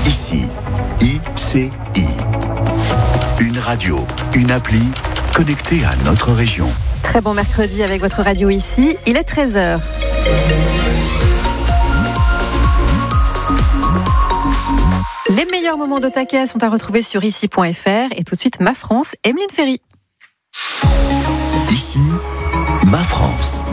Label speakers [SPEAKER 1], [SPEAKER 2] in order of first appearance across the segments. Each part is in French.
[SPEAKER 1] Ici, ICI. Une radio, une appli connectée à notre région.
[SPEAKER 2] Très bon mercredi avec votre radio ici. Il est 13h. Les meilleurs moments d'Otaka sont à retrouver sur ici.fr. Et tout de suite, Ma France, Emeline Ferry.
[SPEAKER 1] Ici, Ma France.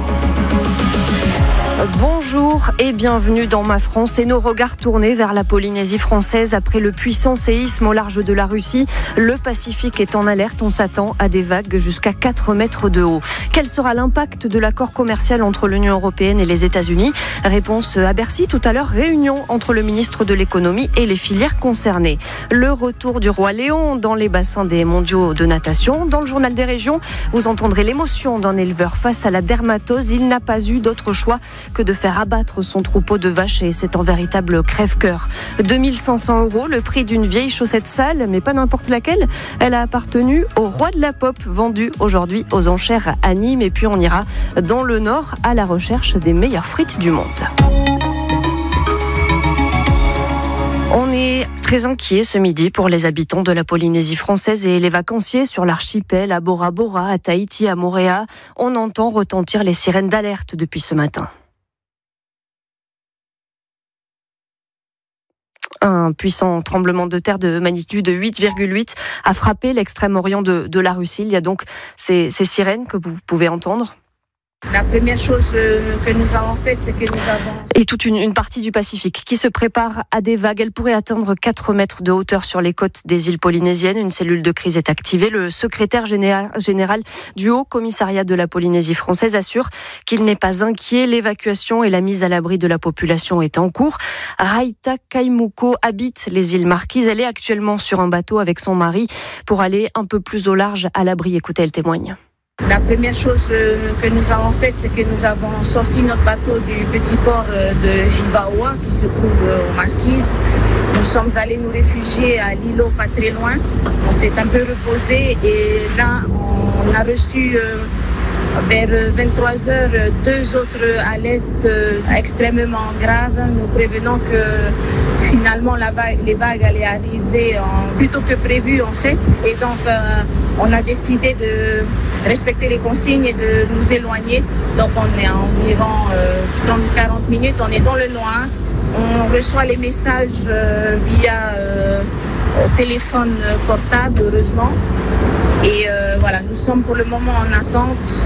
[SPEAKER 3] Bonjour et bienvenue dans Ma France et nos regards tournés vers la Polynésie française après le puissant séisme au large de la Russie. Le Pacifique est en alerte, on s'attend à des vagues jusqu'à 4 mètres de haut. Quel sera l'impact de l'accord commercial entre l'Union européenne et les États-Unis ? Réponse à Bercy tout à l'heure, réunion entre le ministre de l'économie et les filières concernées. Le retour du roi Léon dans les bassins des mondiaux de natation. Dans le journal des régions, vous entendrez l'émotion d'un éleveur face à la dermatose. Il n'a pas eu d'autre choix que de faire abattre son troupeau de vaches et c'est un véritable crève-cœur. 2 500 €, le prix d'une vieille chaussette sale, mais pas n'importe laquelle. Elle a appartenu au roi de la pop, vendue aujourd'hui aux enchères à Nîmes. Et puis on ira dans le Nord à la recherche des meilleures frites du monde. On est très inquiet ce midi pour les habitants de la Polynésie française et les vacanciers sur l'archipel, à Bora Bora, à Tahiti, à Moorea. On entend retentir les sirènes d'alerte depuis ce matin. Un puissant tremblement de terre de magnitude 8,8 a frappé l'extrême-orient de la Russie. Il y a donc ces sirènes que vous pouvez entendre.
[SPEAKER 4] La première chose que nous avons faite, c'est que nous avons...
[SPEAKER 3] Et toute une partie du Pacifique qui se prépare à des vagues. Elle pourrait atteindre 4 mètres de hauteur sur les côtes des îles polynésiennes. Une cellule de crise est activée. Le secrétaire général du Haut Commissariat de la Polynésie française assure qu'il n'est pas inquiet. L'évacuation et la mise à l'abri de la population est en cours. Raita Kaimuko habite les îles Marquises. Elle est actuellement sur un bateau avec son mari pour aller un peu plus au large à l'abri. Écoutez, elle témoigne.
[SPEAKER 4] La première chose que nous avons faite, c'est que nous avons sorti notre bateau du petit port de Jivaoua qui se trouve aux Marquises. Nous sommes allés nous réfugier à l'îlot pas très loin. On s'est un peu reposé et là, on a reçu vers 23h 2 autres alertes extrêmement graves, nous prévenons que finalement les vagues allaient arriver plus tôt que prévu en fait. Et donc on a décidé de respecter les consignes et de nous éloigner. Donc on est à environ 30-40 minutes, on est dans le loin. On reçoit les messages via téléphone portable, heureusement. Et voilà, nous sommes pour le moment en attente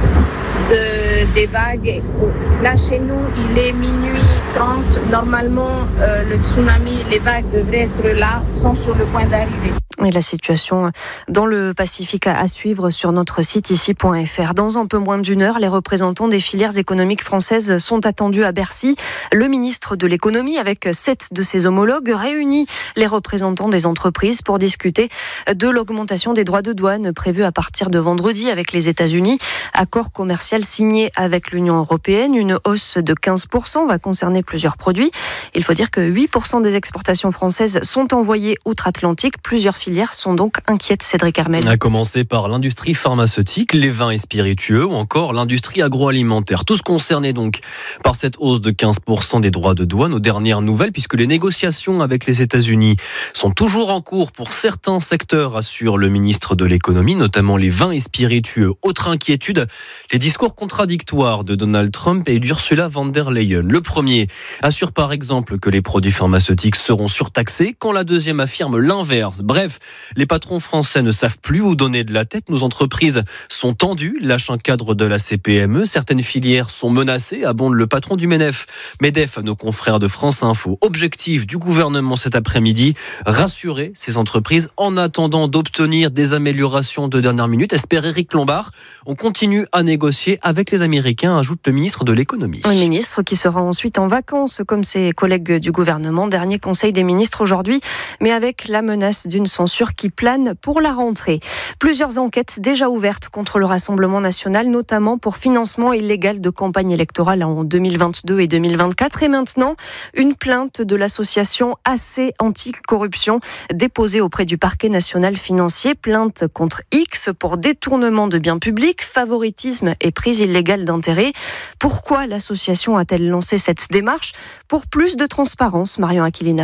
[SPEAKER 4] des vagues. Là, chez nous, il est minuit 30. Normalement, le tsunami, les vagues devraient être là, sont sur le point d'arriver.
[SPEAKER 3] Et la situation dans le Pacifique à suivre sur notre site ici.fr. Dans un peu moins d'une heure, les représentants des filières économiques françaises sont attendus à Bercy. Le ministre de l'économie, avec 7 de ses homologues, réunit les représentants des entreprises pour discuter de l'augmentation des droits de douane prévue à partir de vendredi avec les États-Unis. Accord commercial signé avec l'Union européenne. Une hausse de 15% va concerner plusieurs produits. Il faut dire que 8% des exportations françaises sont envoyées outre-Atlantique. Plusieurs filières sont donc inquiètes, Cédric Armel.
[SPEAKER 5] À commencer par l'industrie pharmaceutique, les vins et spiritueux ou encore l'industrie agroalimentaire. Tous concernés donc par cette hausse de 15% des droits de douane aux dernières nouvelles, puisque les négociations avec les États-Unis sont toujours en cours pour certains secteurs, assure le ministre de l'économie, notamment les vins et spiritueux. Autre inquiétude, les discours contradictoires de Donald Trump et d'Ursula von der Leyen. Le premier assure par exemple que les produits pharmaceutiques seront surtaxés, quand la deuxième affirme l'inverse. Bref, les patrons français ne savent plus où donner de la tête. Nos entreprises sont tendues, lâche un cadre de la CPME. Certaines filières sont menacées, abonde le patron du MEDEF à nos confrères de France Info. Objectif du gouvernement cet après-midi, rassurer ces entreprises en attendant d'obtenir des améliorations de dernière minute. Espère Éric Lombard. On continue à négocier avec les Américains, ajoute le ministre de l'économie.
[SPEAKER 3] Un ministre qui sera ensuite en vacances, comme ses collègues du gouvernement. Dernier conseil des ministres aujourd'hui, mais avec la menace d'une censure qui plane pour la rentrée. Plusieurs enquêtes déjà ouvertes contre le Rassemblement national, notamment pour financement illégal de campagne électorale en 2022 et 2024. Et maintenant, une plainte de l'association AC Anticorruption déposée auprès du parquet national financier. Plainte contre X pour détournement de biens publics, favoritisme et prise illégale d'intérêt. Pourquoi l'association a-t-elle lancé cette démarche ? Pour plus de transparence, Marion Aquilina.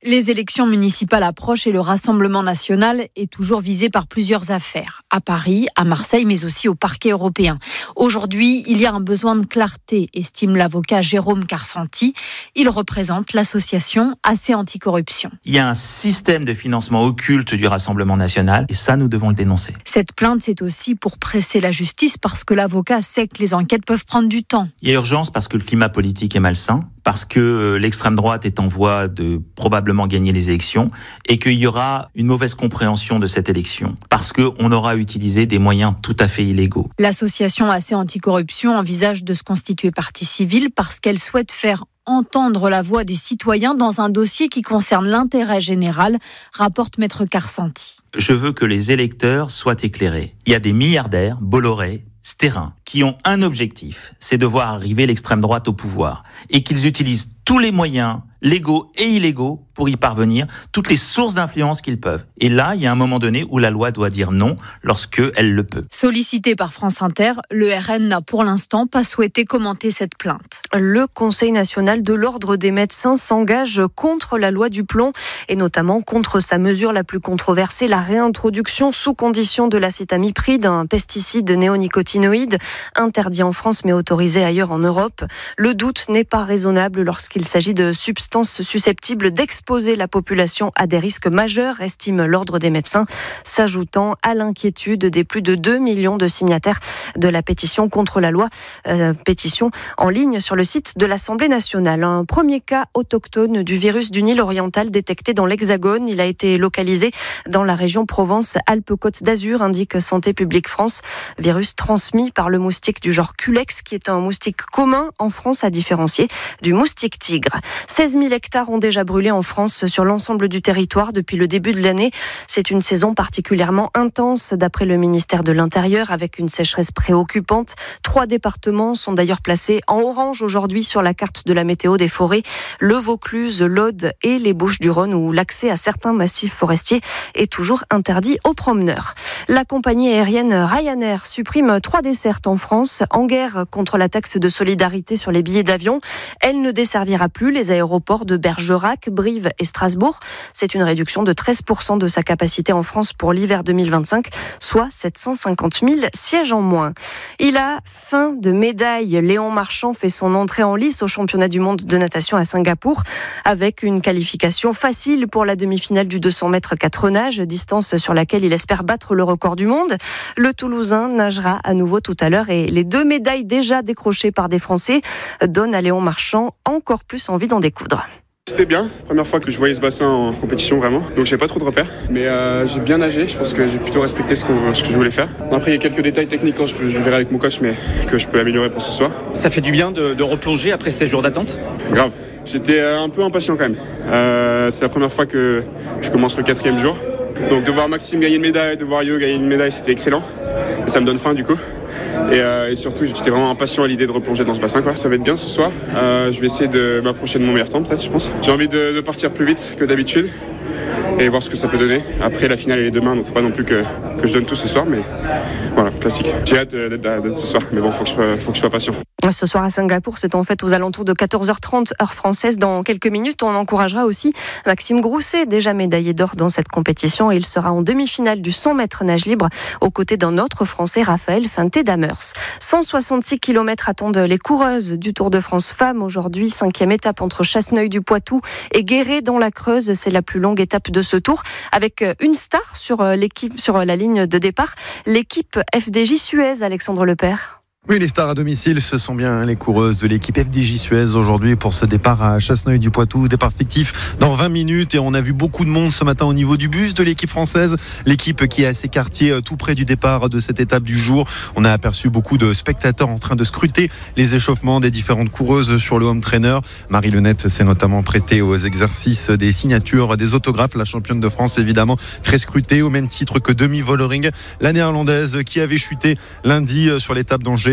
[SPEAKER 6] Les élections municipales approchent et le Rassemblement national est toujours visé par plusieurs affaires. À Paris, à Marseille, mais aussi au parquet européen. Aujourd'hui, il y a un besoin de clarté, estime l'avocat Jérôme Carsanti. Il représente l'association AC Anticorruption.
[SPEAKER 7] Il y a un système de financement occulte du Rassemblement national et ça, nous devons le dénoncer.
[SPEAKER 6] Cette plainte, c'est aussi pour presser la justice parce que l'avocat sait que les enquêtes peuvent prendre du temps.
[SPEAKER 7] Il y a urgence parce que le climat politique est malsain, parce que l'extrême droite est en voie de probablement gagner les élections et qu'il y aura une mauvaise compréhension de cette élection parce qu'on aura utilisé des moyens tout à fait illégaux.
[SPEAKER 6] L'association AC Anticorruption envisage de se constituer partie civile parce qu'elle souhaite faire entendre la voix des citoyens dans un dossier qui concerne l'intérêt général, rapporte Maître Carsanti.
[SPEAKER 7] Je veux que les électeurs soient éclairés. Il y a des milliardaires, Bolloré, Sterrin, qui ont un objectif, c'est de voir arriver l'extrême droite au pouvoir et qu'ils utilisent tous les moyens légaux et illégaux pour y parvenir, toutes les sources d'influence qu'ils peuvent. Et là, il y a un moment donné où la loi doit dire non lorsqu'elle le peut.
[SPEAKER 6] Sollicité par France Inter, le RN n'a pour l'instant pas souhaité commenter cette plainte.
[SPEAKER 3] Le Conseil national de l'ordre des médecins s'engage contre la loi du plomb et notamment contre sa mesure la plus controversée, la réintroduction sous condition de l'acétamipride, un pesticide néonicotinoïde interdit en France mais autorisé ailleurs en Europe. Le doute n'est pas raisonnable lorsqu'il s'agit de substances susceptibles d'exposer la population à des risques majeurs, estime l'ordre des médecins, s'ajoutant à l'inquiétude des plus de 2 millions de signataires de la pétition contre la loi, pétition en ligne sur le site de l'Assemblée nationale. Un premier cas autochtone du virus du Nil oriental détecté dans l'Hexagone. Il a été localisé dans la région Provence-Alpes-Côte d'Azur, indique Santé publique France. Virus transmis par le moustique du genre Culex, qui est un moustique commun en France à différencier du moustique tigre. 16 000 hectares ont déjà brûlé en France sur l'ensemble du territoire depuis le début de l'année. C'est une saison particulièrement intense d'après le ministère de l'Intérieur avec une sécheresse préoccupante. 3 départements sont d'ailleurs placés en orange aujourd'hui sur la carte de la météo des forêts. Le Vaucluse, l'Aude et les Bouches-du-Rhône où l'accès à certains massifs forestiers est toujours interdit aux promeneurs. La compagnie aérienne Ryanair supprime 3 dessertes en France en guerre contre la taxe de solidarité sur les billets d'avion. Elle ne desservira plus les aéroports de Bergerac, Brive et Strasbourg. C'est une réduction de 13% de sa capacité en France pour l'hiver 2025, soit 750 000 sièges en moins. Il a faim de médailles. Léon Marchand fait son entrée en lice au championnat du monde de natation à Singapour avec une qualification facile pour la demi-finale du 200 mètres 4 nages, distance sur laquelle il espère battre le record du monde. Le Toulousain nagera à nouveau tout à l'heure et les 2 médailles déjà décrochées par des Français donnent à Léon Marchand encore plus envie d'en découdre.
[SPEAKER 8] C'était bien, première fois que je voyais ce bassin en compétition vraiment, donc j'avais pas trop de repères, mais j'ai bien nagé, je pense que j'ai plutôt respecté ce que je voulais faire. Après il y a quelques détails techniques quand je verrai avec mon coach, mais que je peux améliorer pour ce soir.
[SPEAKER 9] Ça fait du bien de replonger après ces jours d'attente ?
[SPEAKER 8] Grave, j'étais un peu impatient quand même, c'est la première fois que je commence le 4e jour, donc de voir Maxime gagner une médaille, de voir Yo gagner une médaille, c'était excellent, et ça me donne faim du coup. Et surtout, j'étais vraiment impatient à l'idée de replonger dans ce bassin, quoi. Ça va être bien ce soir. Je vais essayer de m'approcher de mon meilleur temps, peut-être, je pense. J'ai envie de partir plus vite que d'habitude et voir ce que ça peut donner. Après, la finale, elle est demain, donc faut pas non plus que je donne tout ce soir, mais voilà, classique. J'ai hâte d'être ce soir, mais bon, faut que je sois patient.
[SPEAKER 3] Ce soir à Singapour, c'est en fait aux alentours de 14h30 heure française. Dans quelques minutes, on encouragera aussi Maxime Grousset, déjà médaillé d'or dans cette compétition. Il sera en demi-finale du 100 mètres nage libre aux côtés d'un autre Français, Raphaël Fanté-Damers. 166 km attendent les coureuses du Tour de France Femmes. Aujourd'hui, 5e étape entre Chasseneuil-du-Poitou et Guéret dans la Creuse. C'est la plus longue étape de ce tour avec une star sur la ligne de départ. L'équipe FDJ Suez, Alexandre Lepère.
[SPEAKER 10] Oui, les stars à domicile, ce sont bien les coureuses de l'équipe FDJ Suez aujourd'hui pour ce départ à Chasseneuil-du-Poitou, départ fictif dans 20 minutes. Et on a vu beaucoup de monde ce matin au niveau du bus de l'équipe française, l'équipe qui est à ses quartiers tout près du départ de cette étape du jour. On a aperçu beaucoup de spectateurs en train de scruter les échauffements des différentes coureuses sur le home trainer. Marie Lenette s'est notamment prêtée aux exercices des signatures, des autographes. La championne de France, évidemment, très scrutée au même titre que Demi Vollering, la néerlandaise qui avait chuté lundi sur l'étape d'Angers.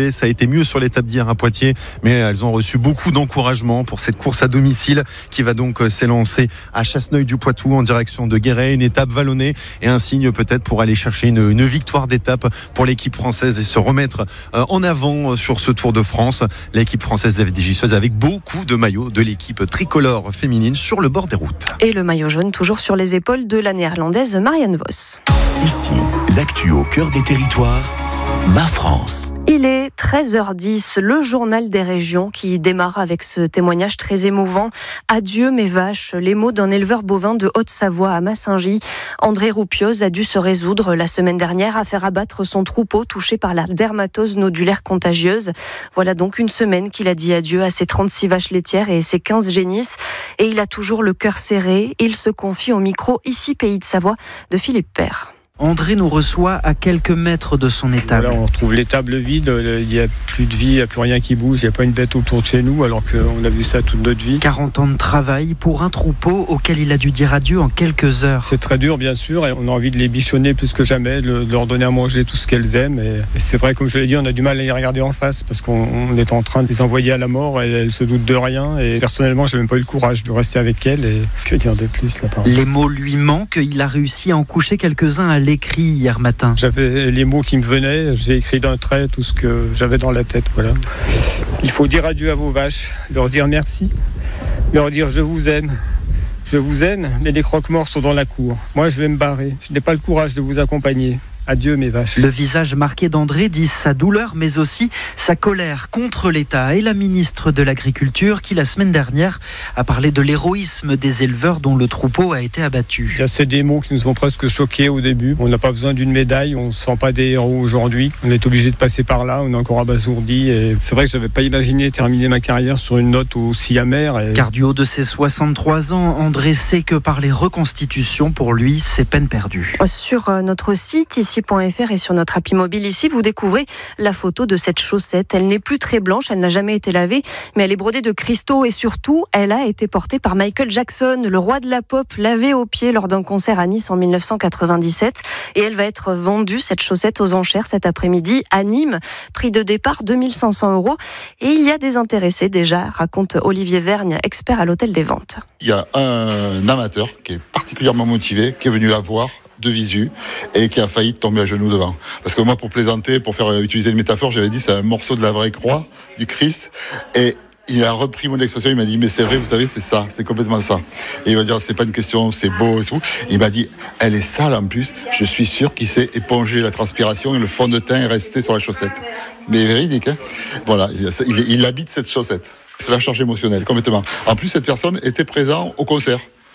[SPEAKER 10] fait. Ça a été mieux sur l'étape d'hier à Poitiers, mais elles ont reçu beaucoup d'encouragement pour cette course à domicile qui va donc s'élancer à Chasseneuil-du-Poitou en direction de Guéret. Une étape vallonnée et un signe peut-être pour aller chercher une victoire d'étape pour l'équipe française et se remettre en avant sur ce Tour de France. L'équipe française FDJ Suez avec beaucoup de maillots de l'équipe tricolore féminine sur le bord des routes.
[SPEAKER 3] Et le maillot jaune toujours sur les épaules de la néerlandaise Marianne Vos.
[SPEAKER 1] Ici, l'actu au cœur des territoires, Ma France.
[SPEAKER 3] Il est 13h10, le journal des régions qui démarre avec ce témoignage très émouvant. Adieu mes vaches, les mots d'un éleveur bovin de Haute-Savoie à Massingy. André Roupioz a dû se résoudre la semaine dernière à faire abattre son troupeau touché par la dermatose nodulaire contagieuse. Voilà donc une semaine qu'il a dit adieu à ses 36 vaches laitières et ses 15 génisses. Et il a toujours le cœur serré. Il se confie au micro Ici Pays de Savoie de Philippe Père.
[SPEAKER 11] André nous reçoit à quelques mètres de son étable.
[SPEAKER 12] Voilà, on retrouve l'étable vide, il n'y a plus de vie, il n'y a plus rien qui bouge, il n'y a pas une bête autour de chez nous alors qu'on a vu ça toute notre vie.
[SPEAKER 11] 40 ans de travail pour un troupeau auquel il a dû dire adieu en quelques heures.
[SPEAKER 12] C'est très dur bien sûr et on a envie de les bichonner plus que jamais, de leur donner à manger tout ce qu'elles aiment. Et c'est vrai, comme je l'ai dit, on a du mal à les regarder en face parce qu'on est en train de les envoyer à la mort et elles se doutent de rien. Et personnellement, je n'ai même pas eu le courage de rester avec elles et que dire de plus là-bas.
[SPEAKER 11] Les mots lui manquent, il a réussi à en coucher quelques-uns à l'écrit hier matin.
[SPEAKER 12] J'avais les mots qui me venaient, j'ai écrit d'un trait tout ce que j'avais dans la tête. Voilà. Il faut dire adieu à vos vaches, leur dire merci, leur dire je vous aime, mais les croque-morts sont dans la cour. Moi je vais me barrer, je n'ai pas le courage de vous accompagner. Adieu mes vaches.
[SPEAKER 11] Le visage marqué d'André dit sa douleur mais aussi sa colère contre l'État et la ministre de l'Agriculture qui la semaine dernière a parlé de l'héroïsme des éleveurs dont le troupeau a été abattu.
[SPEAKER 12] C'est des mots qui nous ont presque choqués au début. On n'a pas besoin d'une médaille, on ne se sent pas des héros aujourd'hui. On est obligé de passer par là, on est encore abasourdi. Et c'est vrai que je n'avais pas imaginé terminer ma carrière sur une note aussi amère.
[SPEAKER 11] Car du haut de ses 63 ans, André sait que par les reconstitutions, pour lui, c'est peine perdue.
[SPEAKER 3] Sur notre site ici.fr et sur notre appli mobile ici, vous découvrez la photo de cette chaussette. Elle n'est plus très blanche, elle n'a jamais été lavée, mais elle est brodée de cristaux et surtout, elle a été portée par Michael Jackson, le roi de la pop, lavée aux pieds lors d'un concert à Nice en 1997. Et elle va être vendue, cette chaussette, aux enchères cet après-midi à Nîmes. Prix de départ 2500 €. Et il y a des intéressés déjà, raconte Olivier Vergne, expert à l'hôtel des ventes.
[SPEAKER 13] Il y a un amateur qui est particulièrement motivé, qui est venu la voir de visu et qui a failli tomber à genoux devant. Parce que moi, pour plaisanter, pour faire utiliser une métaphore, j'avais dit c'est un morceau de la vraie croix du Christ. Et il a repris mon expression, il m'a dit mais c'est vrai, vous savez, c'est ça, c'est complètement ça. Et il va dire c'est pas une question, c'est beau et tout. Et il m'a dit elle est sale en plus, je suis sûr qu'il s'est épongé la transpiration et le fond de teint est resté sur la chaussette. Mais véridique, hein. Voilà, il habite cette chaussette. C'est la charge émotionnelle, complètement. En plus, cette personne était présente au concert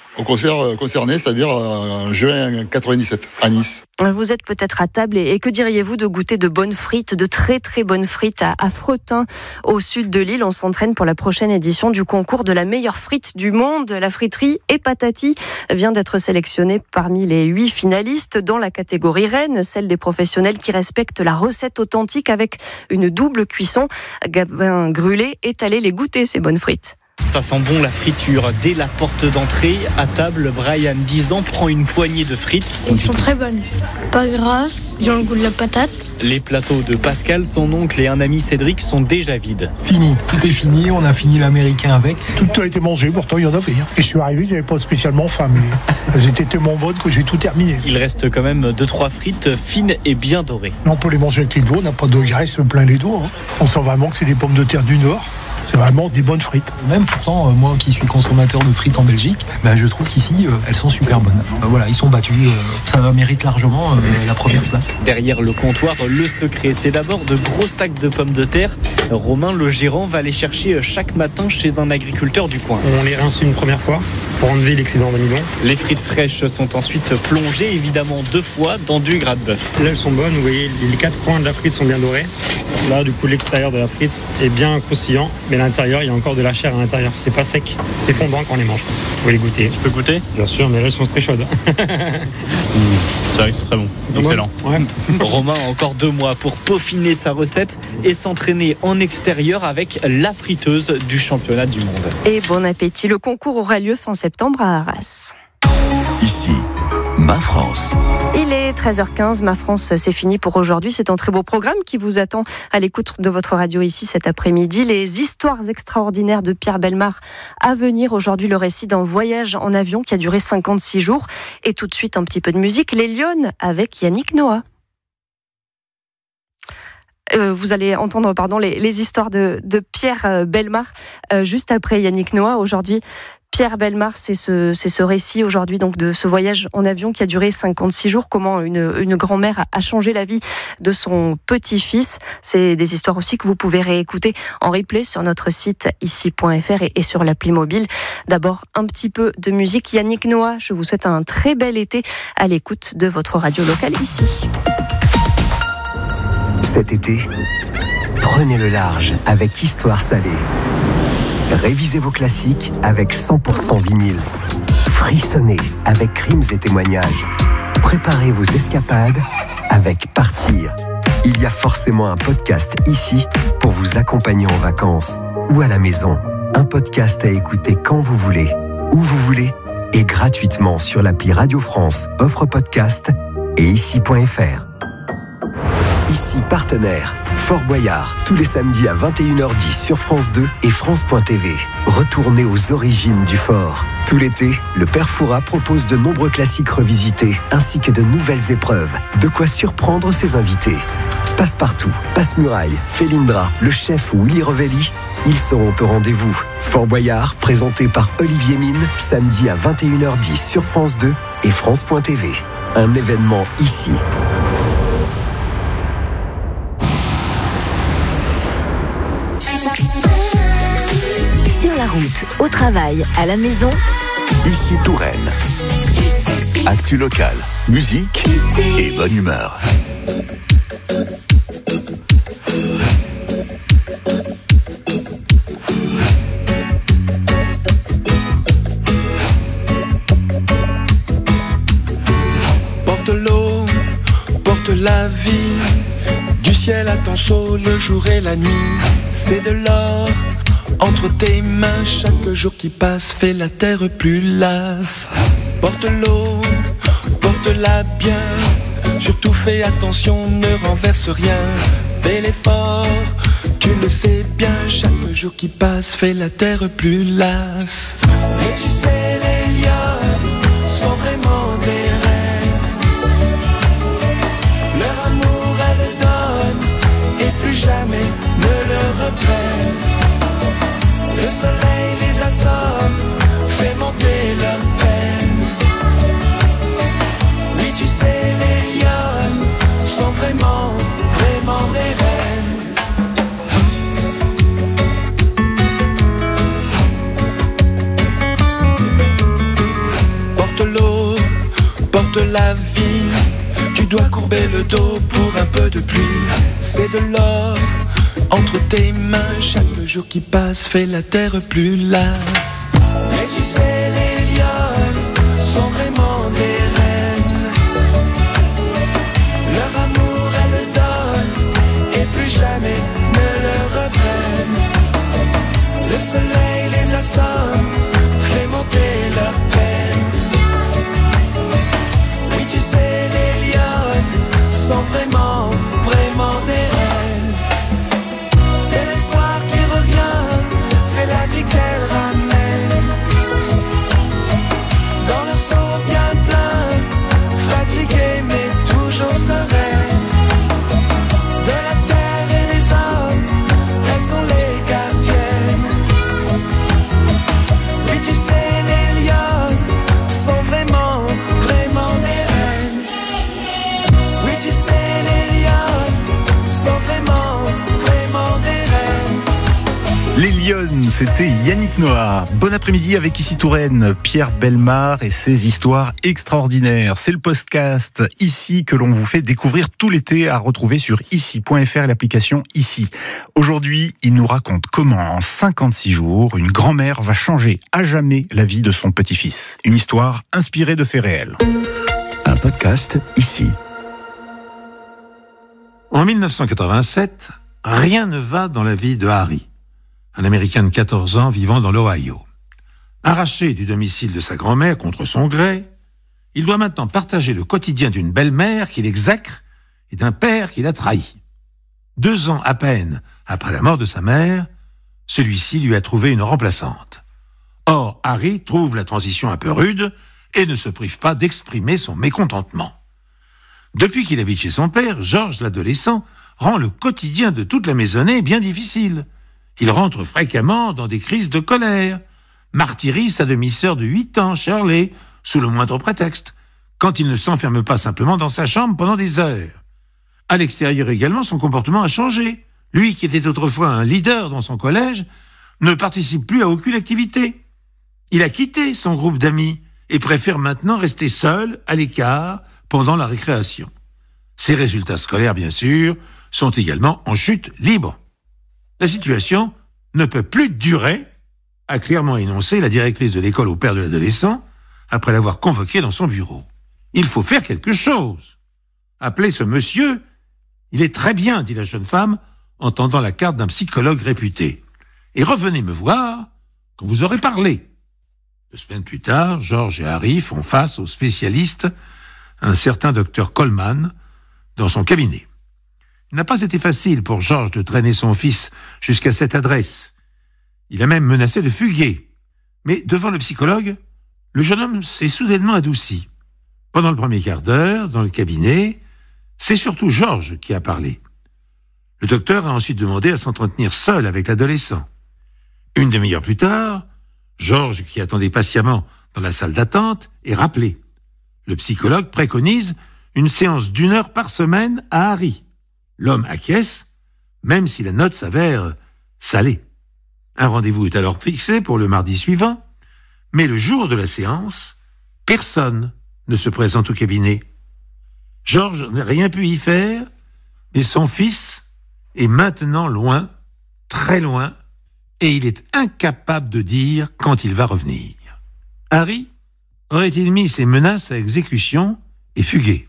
[SPEAKER 13] concerné, c'est-à-dire en juin 97 à Nice.
[SPEAKER 3] Vous êtes peut-être à table et que diriez-vous de goûter de bonnes frites, de très très bonnes frites à Fretin, au sud de Lille. On s'entraîne pour la prochaine édition du concours de la meilleure frite du monde. La friterie Epatati vient d'être sélectionnée parmi les 8 finalistes dans la catégorie reine, celle des professionnels qui respectent la recette authentique avec une double cuisson. Gabin Grulé est allé les goûter, ces bonnes frites.
[SPEAKER 14] Ça sent bon la friture. Dès la porte d'entrée, à table, Brian, 10 ans, prend une poignée de frites.
[SPEAKER 15] Elles sont très bonnes. Pas grasses, ils ont le goût de la patate.
[SPEAKER 14] Les plateaux de Pascal, son oncle et un ami Cédric sont déjà vides.
[SPEAKER 16] Fini, tout est fini, on a fini l'américain avec.
[SPEAKER 17] Tout a été mangé, pourtant il y en avait. Et je suis arrivé, j'avais pas spécialement faim, mais elles étaient tellement bonnes que j'ai tout terminé.
[SPEAKER 14] Il reste quand même 2-3 frites fines et bien dorées.
[SPEAKER 17] On peut les manger avec les doigts, on n'a pas de graisse plein les doigts. On sent vraiment que c'est des pommes de terre du Nord. C'est vraiment des bonnes frites.
[SPEAKER 16] Même pourtant, moi qui suis consommateur de frites en Belgique, je trouve qu'ici, elles sont super bonnes. Voilà, ils sont battus. Ça mérite largement la première place.
[SPEAKER 14] Derrière le comptoir, le secret, c'est d'abord de gros sacs de pommes de terre. Romain, le gérant, va les chercher chaque matin chez un agriculteur du coin.
[SPEAKER 18] On les rince une première fois pour enlever l'excédent d'amidon.
[SPEAKER 14] Les frites fraîches sont ensuite plongées, évidemment 2 fois, dans du gras de bœuf.
[SPEAKER 18] Là, elles sont bonnes. Vous voyez, les 4 coins de la frite sont bien dorés. Là, du coup, l'extérieur de la frite est bien croustillant, mais l'intérieur, il y a encore de la chair à l'intérieur. C'est pas sec, c'est fondant quand on les mange. Vous pouvez les goûter.
[SPEAKER 14] Tu peux goûter ?
[SPEAKER 18] Bien sûr, mais là, elles sont très chaudes.
[SPEAKER 14] C'est vrai que c'est très bon. Excellent. Ouais. Romain a encore 2 mois pour peaufiner sa recette et s'entraîner en extérieur avec la friteuse du championnat du monde.
[SPEAKER 3] Et bon appétit. Le concours aura lieu fin septembre à Arras.
[SPEAKER 1] Ici, Ma France.
[SPEAKER 3] Il est 13h15, Ma France, c'est fini pour aujourd'hui. C'est un très beau programme qui vous attend à l'écoute de votre radio ici cet après-midi. Les histoires extraordinaires de Pierre Bellemare à venir. Aujourd'hui, le récit d'un voyage en avion qui a duré 56 jours. Et tout de suite, un petit peu de musique. Les Lyonnes avec Yannick Noah. Vous allez entendre les histoires de Pierre Bellemare juste après Yannick Noah. Aujourd'hui, Pierre Bellemare, c'est ce récit aujourd'hui donc de ce voyage en avion qui a duré 56 jours. Comment une grand-mère a changé la vie de son petit-fils. C'est des histoires aussi que vous pouvez réécouter en replay sur notre site ici.fr et sur l'appli mobile. D'abord, un petit peu de musique. Yannick Noah, je vous souhaite un très bel été à l'écoute de votre radio locale ici.
[SPEAKER 19] Cet été, prenez le large avec Histoire Salée. Révisez vos classiques avec 100% vinyle. Frissonnez avec Crimes et témoignages. Préparez vos escapades avec Partir. Il y a forcément un podcast ici pour vous accompagner en vacances ou à la maison. Un podcast à écouter quand vous voulez, où vous voulez et gratuitement sur l'appli Radio France, offre podcast et ici.fr. Ici partenaire, Fort Boyard, tous les samedis à 21h10 sur France 2 et France.tv. Retournez aux origines du fort. Tout l'été, le Père Fouras propose de nombreux classiques revisités, ainsi que de nouvelles épreuves. De quoi surprendre ses invités. Passe-partout, Passe-Muraille, Félindra, le chef Willy Revelli, ils seront au rendez-vous. Fort Boyard, présenté par Olivier Mine, samedi à 21h10 sur France 2 et France.tv. Un événement ici.
[SPEAKER 20] Sur la route, au travail, à la maison.
[SPEAKER 1] Ici Touraine. Actu locale, musique et bonne humeur.
[SPEAKER 21] Porte l'eau, porte la vie. Du ciel à ton saut, le jour et la nuit. C'est de l'or entre tes mains. Chaque jour qui passe fait la terre plus lasse. Porte l'eau, porte-la bien. Surtout fais attention, ne renverse rien. Fais l'effort, tu le sais bien. Chaque jour qui passe fait la terre plus lasse. Et tu sais, les lions sont vraiment des reines. Leur amour, elle donne et plus jamais ne le reprennent. Le soleil les assomme, fait monter leur peine. Oui, tu sais, les lionnes sont vraiment, vraiment des reines. Porte l'eau, porte la vie. Tu dois courber le dos pour un peu de pluie. C'est de l'or entre tes mains. Chaque jour qui passe fait la terre plus lasse. Et tu sais, les lionnes sont vraiment des reines. Leur amour, elles donnent et plus jamais ne le reprennent. Le soleil les assomme, fait monter leur peine. Oui, tu sais, les lionnes sont vraiment, vraiment des reines. C'est l'espoir qui revient, c'est la vie qu'elle ramène. Dans leur seau bien plein, fatigués mais toujours sereines. De la terre et des hommes, elles sont les gardiennes. Oui, tu sais, les lionnes sont vraiment, vraiment des reines. Oui, tu sais, les lionnes sont vraiment, vraiment des reines.
[SPEAKER 22] Les Lyonnes, c'était Yannick Noah. Bon après-midi avec ici Touraine, Pierre Bellemare et ses histoires extraordinaires. C'est le podcast Ici que l'on vous fait découvrir tout l'été à retrouver sur ici.fr et l'application Ici. Aujourd'hui, il nous raconte comment en 56 jours, une grand-mère va changer à jamais la vie de son petit-fils. Une histoire inspirée de faits réels.
[SPEAKER 1] Un podcast Ici.
[SPEAKER 23] En 1987, rien ne va dans la vie de Harry, un Américain de 14 ans vivant dans l'Ohio. Arraché du domicile de sa grand-mère contre son gré, Il doit maintenant partager le quotidien d'une belle-mère qu'il exècre et d'un père qu'il a trahi. 2 ans à peine après la mort de sa mère, celui-ci lui a trouvé une remplaçante. Or, Harry trouve la transition un peu rude et ne se prive pas d'exprimer son mécontentement. Depuis qu'il habite chez son père, Georges, l'adolescent, rend le quotidien de toute la maisonnée bien difficile. Il rentre fréquemment dans des crises de colère, martyrise sa demi-sœur de 8 ans, Shirley, sous le moindre prétexte, quand il ne s'enferme pas simplement dans sa chambre pendant des heures. À l'extérieur également, son comportement a changé. Lui, qui était autrefois un leader dans son collège, ne participe plus à aucune activité. Il a quitté son groupe d'amis et préfère maintenant rester seul, à l'écart, pendant la récréation. Ses résultats scolaires, bien sûr, sont également en chute libre. La situation ne peut plus durer, a clairement énoncé la directrice de l'école au père de l'adolescent, après l'avoir convoqué dans son bureau. Il faut faire quelque chose. Appelez ce monsieur. Il est très bien, dit la jeune femme, en tendant la carte d'un psychologue réputé. Et revenez me voir quand vous aurez parlé. 2 semaines plus tard, Georges et Harry font face au spécialiste, un certain docteur Coleman, dans son cabinet. Il n'a pas été facile pour Georges de traîner son fils jusqu'à cette adresse. Il a même menacé de fuguer. Mais devant le psychologue, le jeune homme s'est soudainement adouci. Pendant le premier quart d'heure, dans le cabinet, c'est surtout Georges qui a parlé. Le docteur a ensuite demandé à s'entretenir seul avec l'adolescent. 1 demi-heure plus tard, Georges, qui attendait patiemment dans la salle d'attente, est rappelé. Le psychologue préconise une séance d'1 heure par semaine à Harry. L'homme acquiesce, même si la note s'avère salée. Un rendez-vous est alors fixé pour le mardi suivant, mais le jour de la séance, personne ne se présente au cabinet. Georges n'a rien pu y faire, mais son fils est maintenant loin, très loin, et il est incapable de dire quand il va revenir. Harry aurait-il mis ses menaces à exécution et fugué?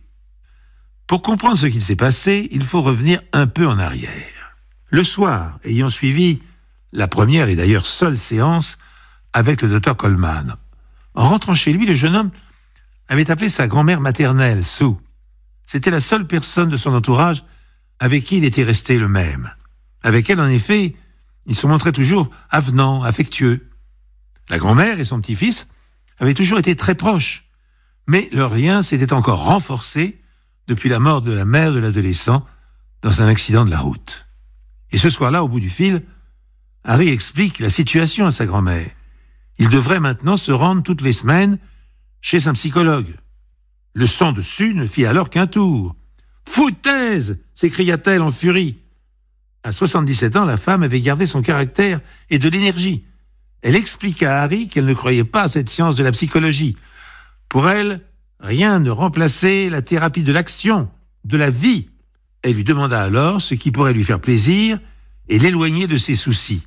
[SPEAKER 23] Pour comprendre ce qui s'est passé, il faut revenir un peu en arrière. Le soir, ayant suivi la première et d'ailleurs seule séance avec le docteur Coleman, en rentrant chez lui, le jeune homme avait appelé sa grand-mère maternelle, Sue. C'était la seule personne de son entourage avec qui il était resté le même. Avec elle, en effet, il se montrait toujours avenant, affectueux. La grand-mère et son petit-fils avaient toujours été très proches, mais leur lien s'était encore renforcé depuis la mort de la mère de l'adolescent dans un accident de la route. Et ce soir-là, au bout du fil, Harry explique la situation à sa grand-mère. Il devrait maintenant se rendre toutes les semaines chez un psychologue. Le sang dessus ne fit alors qu'un tour. « Foutaise !» s'écria-t-elle en furie. À 77 ans, la femme avait gardé son caractère et de l'énergie. Elle expliqua à Harry qu'elle ne croyait pas à cette science de la psychologie. Pour elle, rien ne remplaçait la thérapie de l'action, de la vie. Elle lui demanda alors ce qui pourrait lui faire plaisir et l'éloigner de ses soucis.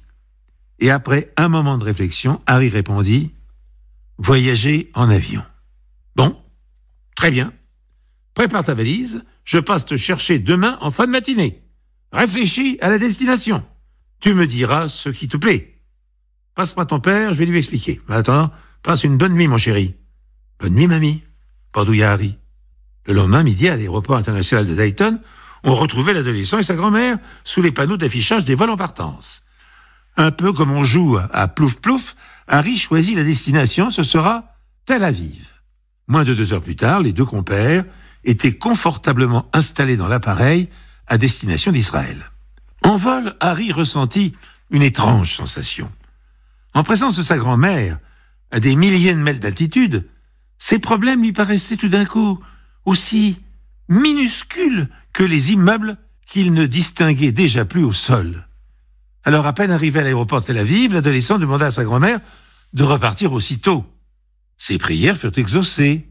[SPEAKER 23] Et après un moment de réflexion, Harry répondit « Voyager en avion. » Bon, très bien. Prépare ta valise, je passe te chercher demain en fin de matinée. Réfléchis à la destination. Tu me diras ce qui te plaît. Passe-moi ton père, je vais lui expliquer. Attends, passe une bonne nuit, mon chéri. Bonne nuit, mamie. Bordouilla Harry. Le lendemain midi, à l'aéroport international de Dayton, on retrouvait l'adolescent et sa grand-mère sous les panneaux d'affichage des vols en partance. Un peu comme on joue à plouf-plouf, Harry choisit la destination, ce sera Tel Aviv. Moins de 2 heures plus tard, les 2 compères étaient confortablement installés dans l'appareil à destination d'Israël. En vol, Harry ressentit une étrange sensation. En présence de sa grand-mère, à des milliers de mètres d'altitude, ses problèmes lui paraissaient tout d'un coup aussi minuscules que les immeubles qu'il ne distinguait déjà plus au sol. Alors, à peine arrivé à l'aéroport de Tel Aviv, l'adolescent demanda à sa grand-mère de repartir aussitôt. Ses prières furent exaucées.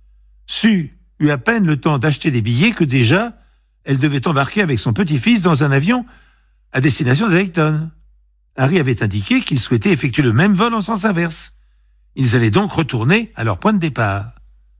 [SPEAKER 23] Sue eut à peine le temps d'acheter des billets que déjà, elle devait embarquer avec son petit-fils dans un avion à destination de Dayton. Harry avait indiqué qu'il souhaitait effectuer le même vol en sens inverse. Ils allaient donc retourner à leur point de départ.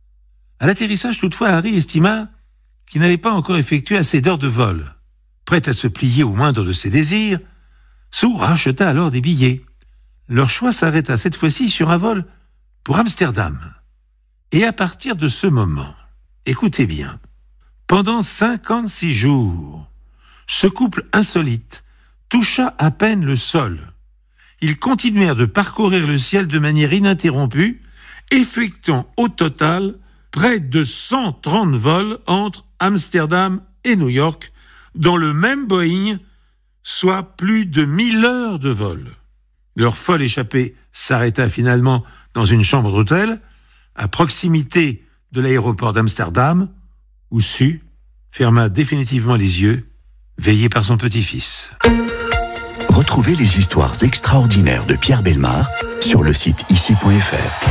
[SPEAKER 23] À l'atterrissage, toutefois, Harry estima qu'il n'avait pas encore effectué assez d'heures de vol. Prêt à se plier au moindre de ses désirs, Sue racheta alors des billets. Leur choix s'arrêta cette fois-ci sur un vol pour Amsterdam. Et à partir de ce moment, écoutez bien, pendant 56 jours, ce couple insolite toucha à peine le sol. Ils continuèrent de parcourir le ciel de manière ininterrompue, effectuant au total près de 130 vols entre Amsterdam et New York, dans le même Boeing, soit plus de 1000 heures de vol. Leur folle échappée s'arrêta finalement dans une chambre d'hôtel, à proximité de l'aéroport d'Amsterdam, où Sue ferma définitivement les yeux, veillée par son petit-fils.
[SPEAKER 1] Retrouvez les histoires extraordinaires de Pierre Bellemare sur le site ici.fr.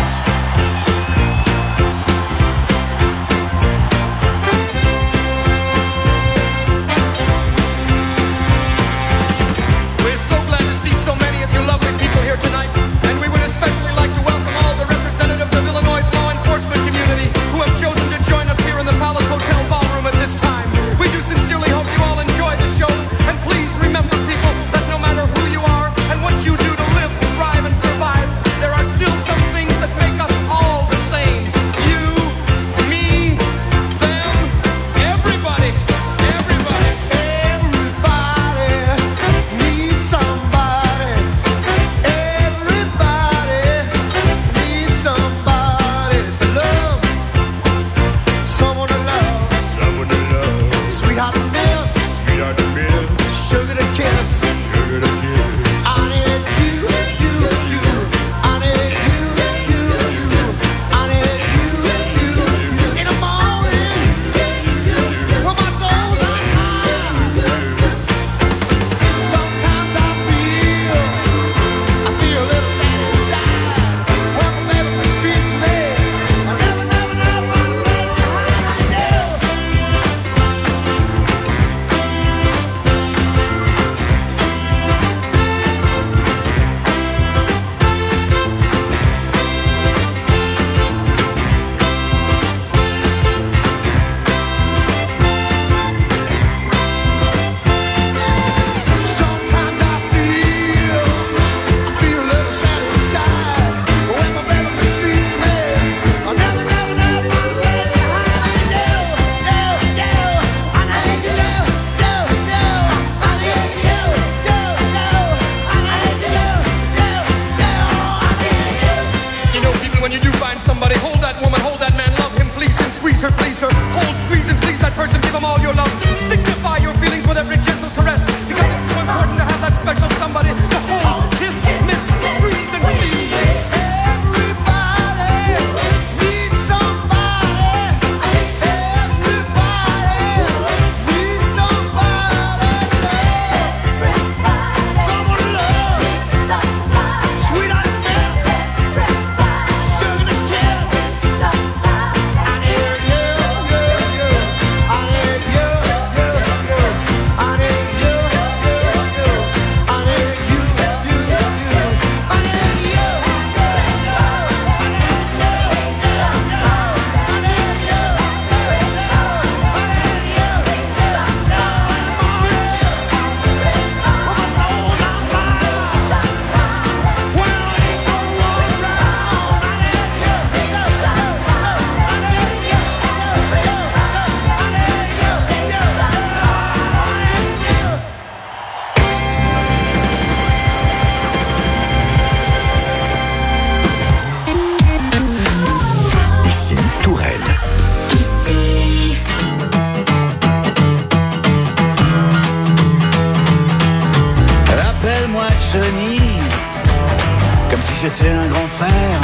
[SPEAKER 2] J'étais un grand frère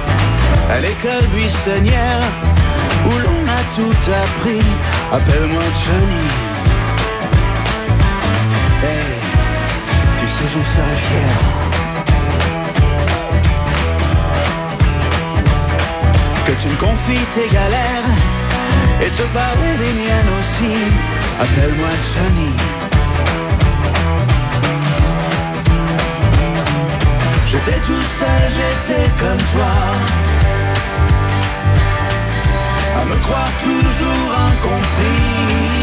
[SPEAKER 2] à l'école buissonnière où l'on a tout appris. Appelle-moi Johnny. Hey, tu sais, j'en serais fier. Que tu me confies tes galères et te parler des miennes aussi. Appelle-moi Johnny. J'étais tout seul, j'étais comme toi, à me croire toujours incompris,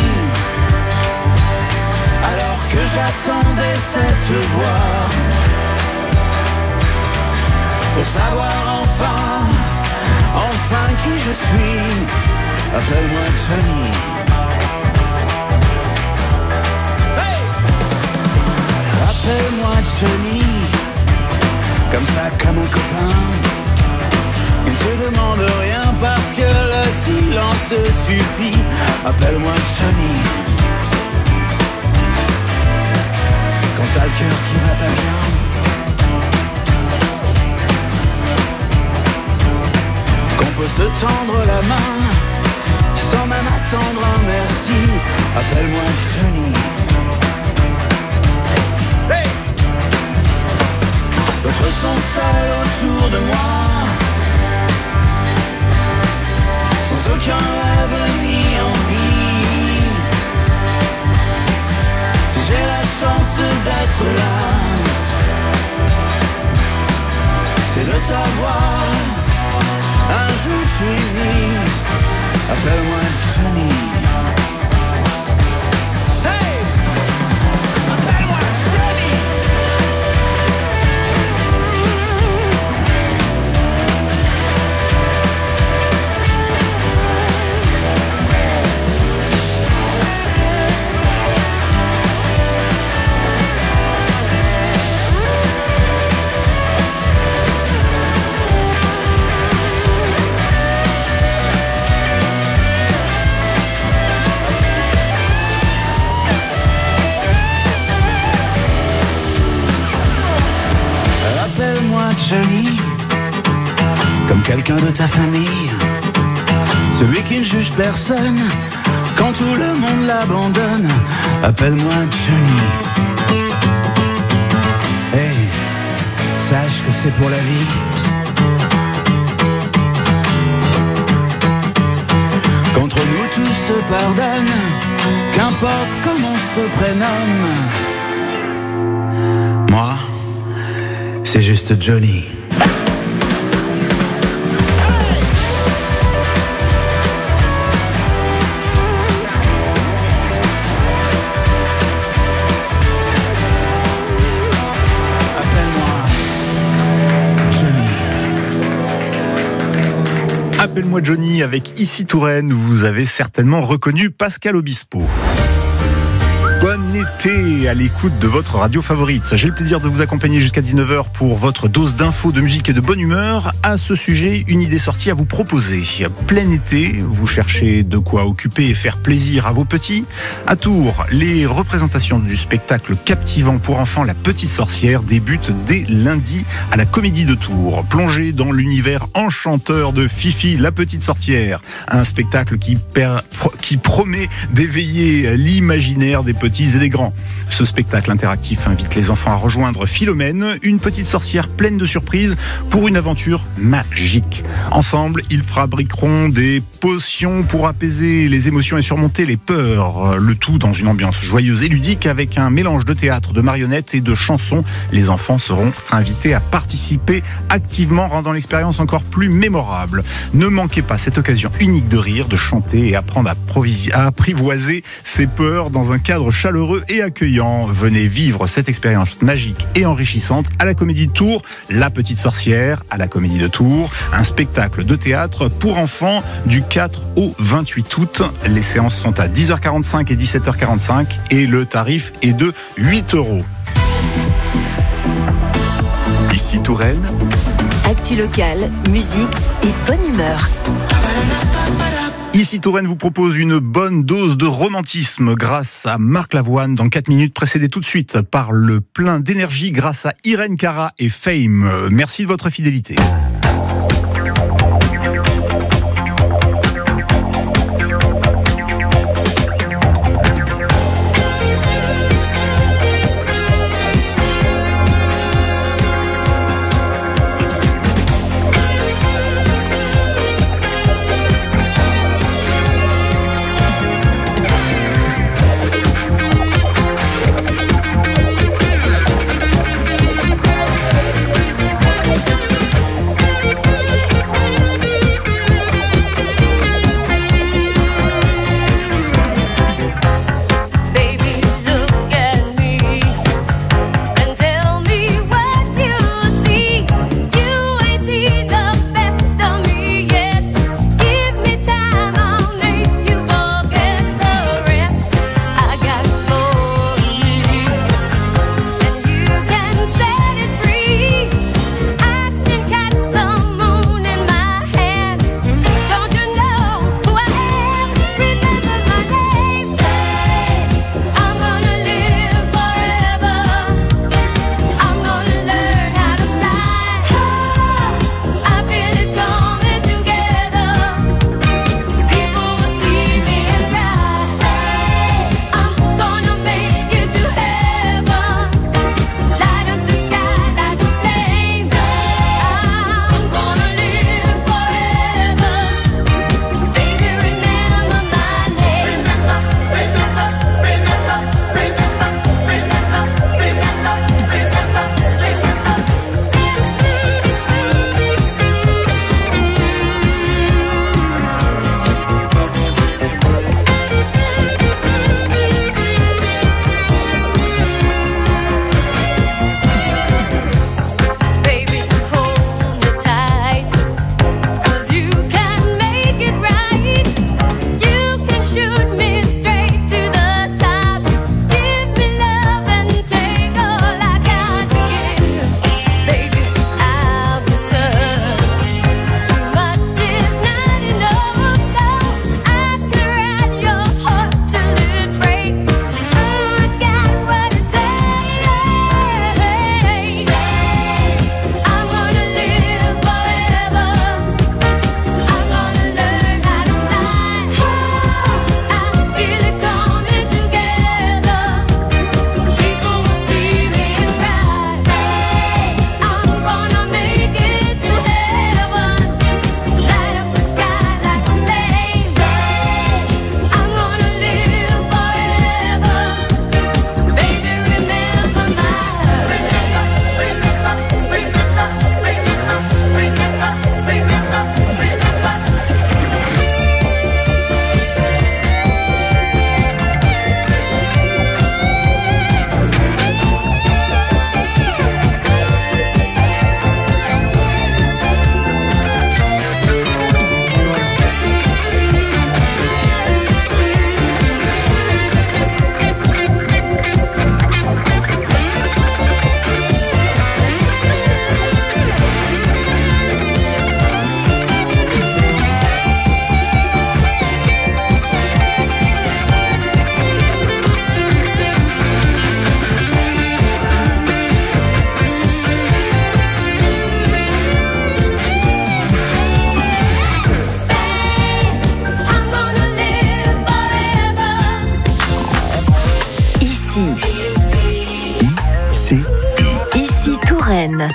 [SPEAKER 2] alors que j'attendais cette voix, pour savoir enfin enfin qui je suis. Appelle-moi Johnny. Hey! Appelle-moi Johnny, comme ça, comme un copain. Il ne te demande rien parce que le silence suffit. Appelle-moi Johnny. Quand t'as le cœur qui va pas bien, qu'on peut se tendre la main sans même attendre un merci. Appelle-moi Johnny. Hey! D'autres sont seuls autour de moi, sans aucun rêve ni envie. Si j'ai la chance d'être là, c'est de t'avoir un jour suivi. Appelle-moi Johnny. Hey! Appelle-moi Johnny. Johnny, comme quelqu'un de ta famille, celui qui ne juge personne quand tout le monde l'abandonne. Appelle-moi Johnny. Hey, sache que c'est pour la vie. Qu'entre nous tout se pardonne, qu'importe comment on se prénomme. Moi, c'est juste Johnny.
[SPEAKER 22] Appelle-moi Johnny avec Ici Touraine. Vous avez certainement reconnu Pascal Obispo. Bon été à l'écoute de votre radio favorite. J'ai le plaisir de vous accompagner jusqu'à 19h pour votre dose d'infos, de musique et de bonne humeur. À ce sujet, une idée sortie à vous proposer. Plein été, vous cherchez de quoi occuper et faire plaisir à vos petits. À Tours, les représentations du spectacle captivant pour enfants La Petite Sorcière débutent dès lundi à la Comédie de Tours. Plongez dans l'univers enchanteur de Fifi, la Petite Sorcière. Un spectacle qui promet d'éveiller l'imaginaire des petits et des grands. Ce spectacle interactif invite les enfants à rejoindre Philomène, une petite sorcière pleine de surprises pour une aventure magique. Ensemble, ils fabriqueront des potions pour apaiser les émotions et surmonter les peurs. Le tout dans une ambiance joyeuse et ludique avec un mélange de théâtre, de marionnettes et de chansons. Les enfants seront invités à participer activement, rendant l'expérience encore plus mémorable. Ne manquez pas cette occasion unique de rire, de chanter et apprendre à apprivoiser ses peurs dans un cadre chaleureux et accueillant. Venez vivre cette expérience magique et enrichissante à la Comédie de Tours, La Petite Sorcière à la Comédie de Tours, un spectacle de théâtre pour enfants du 4 au 28 août. Les séances sont à 10h45 et 17h45 et le tarif est de 8 €.
[SPEAKER 1] Ici Touraine.
[SPEAKER 20] Actu locale, musique et bonne humeur.
[SPEAKER 22] Ici Touraine vous propose une bonne dose de romantisme grâce à Marc Lavoine dans 4 minutes, précédé tout de suite par le plein d'énergie grâce à Irène Cara et Fame. Merci de votre fidélité.
[SPEAKER 20] Simoine.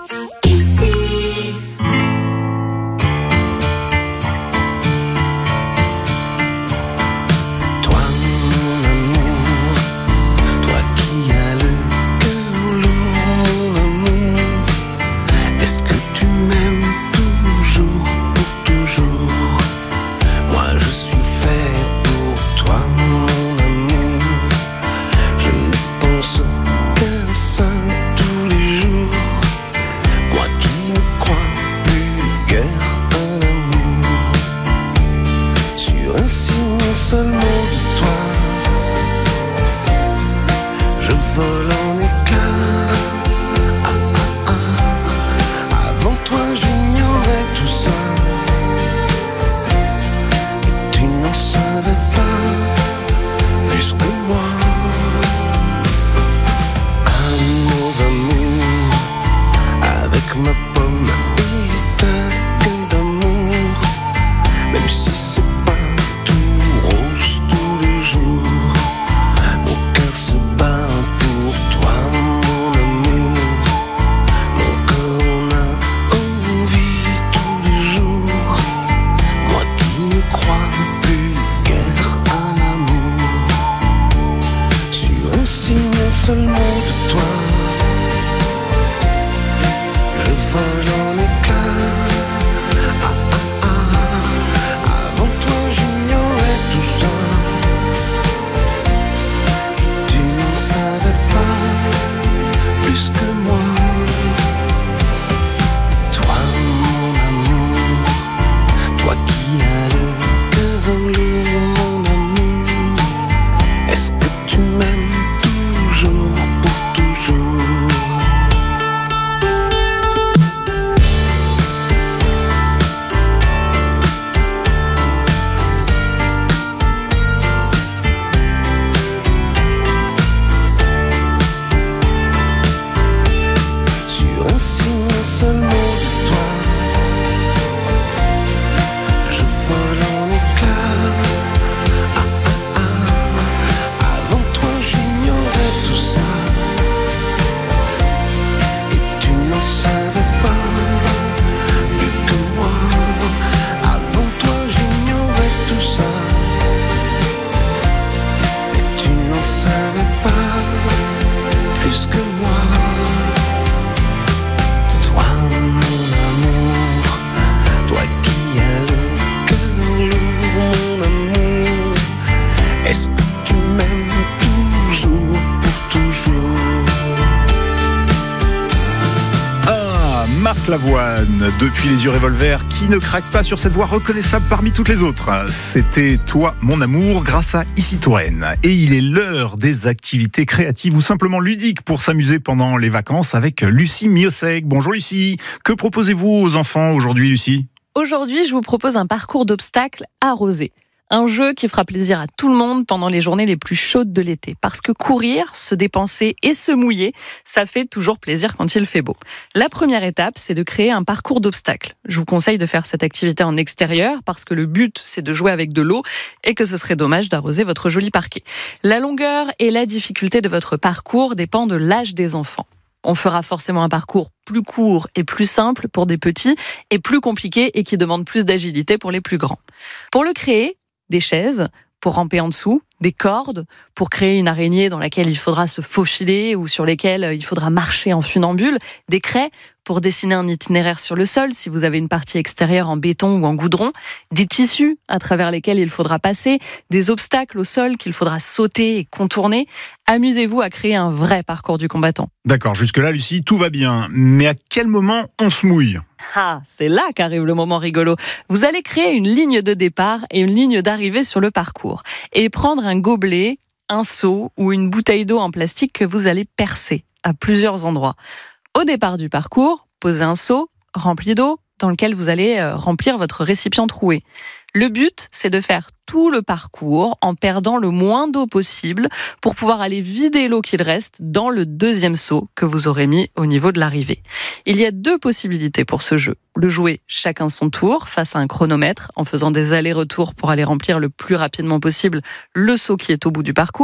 [SPEAKER 22] Lavoine, depuis les yeux revolver, qui ne craque pas sur cette voix reconnaissable parmi toutes les autres. C'était Toi, mon amour, grâce à Ici Touraine. Et il est l'heure des activités créatives ou simplement ludiques pour s'amuser pendant les vacances avec Lucie Miosek. Bonjour Lucie, que proposez-vous aux enfants aujourd'hui Lucie ?
[SPEAKER 4] Aujourd'hui, je vous propose un parcours d'obstacles arrosé. Un jeu qui fera plaisir à tout le monde pendant les journées les plus chaudes de l'été. Parce que courir, se dépenser et se mouiller, ça fait toujours plaisir quand il fait beau. La première étape, c'est de créer un parcours d'obstacles. Je vous conseille de faire cette activité en extérieur parce que le but, c'est de jouer avec de l'eau et que ce serait dommage d'arroser votre joli parquet. La longueur et la difficulté de votre parcours dépendent de l'âge des enfants. On fera forcément un parcours plus court et plus simple pour des petits et plus compliqué et qui demande plus d'agilité pour les plus grands. Pour le créer, des chaises pour ramper en dessous, des cordes pour créer une araignée dans laquelle il faudra se faufiler ou sur lesquelles il faudra marcher en funambule, des craies pour dessiner un itinéraire sur le sol si vous avez une partie extérieure en béton ou en goudron, des tissus à travers lesquels il faudra passer, des obstacles au sol qu'il faudra sauter et contourner. Amusez-vous à créer un vrai parcours du combattant.
[SPEAKER 22] D'accord, jusque-là Lucie, tout va bien. Mais à quel moment on se mouille ?
[SPEAKER 4] Ah, c'est là qu'arrive le moment rigolo. Vous allez créer une ligne de départ et une ligne d'arrivée sur le parcours. Et prendre un gobelet, un seau ou une bouteille d'eau en plastique que vous allez percer à plusieurs endroits. Au départ du parcours, posez un seau rempli d'eau dans lequel vous allez remplir votre récipient troué. Le but, c'est de faire tout le parcours en perdant le moins d'eau possible pour pouvoir aller vider l'eau qu'il reste dans le deuxième seau que vous aurez mis au niveau de l'arrivée. Il y a 2 possibilités pour ce jeu. Le jouer chacun son tour face à un chronomètre en faisant des allers-retours pour aller remplir le plus rapidement possible le seau qui est au bout du parcours,